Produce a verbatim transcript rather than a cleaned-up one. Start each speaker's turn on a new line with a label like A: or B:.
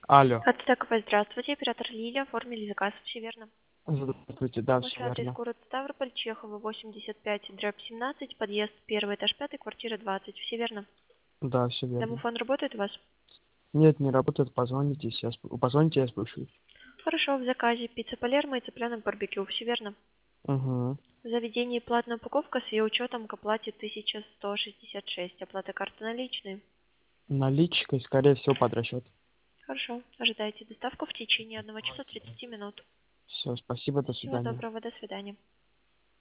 A: Алло.
B: Ацтековая, здравствуйте. Оператор Лилия. Оформили заказ. Все верно.
A: Здравствуйте, да,
B: Ваш
A: все
B: адрес
A: верно.
B: город Ставрополь, Чехова, восемьдесят пять, дробь семнадцать, подъезд первый, этаж пятый, квартира двадцать. Все верно?
A: Да, все верно.
B: Домофон работает у вас?
A: Нет, не работает, позвоните, сейчас, позвоните, я слушаю.
B: Хорошо, в заказе пицца Палермо и цыпленок барбекю. Все верно?
A: Угу.
B: В заведении платная упаковка с ее учетом к оплате тысяча сто шестьдесят шесть. Оплата карты наличные.
A: Наличкой, скорее всего, под расчет.
B: Хорошо. Ожидайте доставку в течение одного часа тридцати минут.
A: Все, спасибо, до
B: Всего
A: свидания.
B: доброго. До свидания.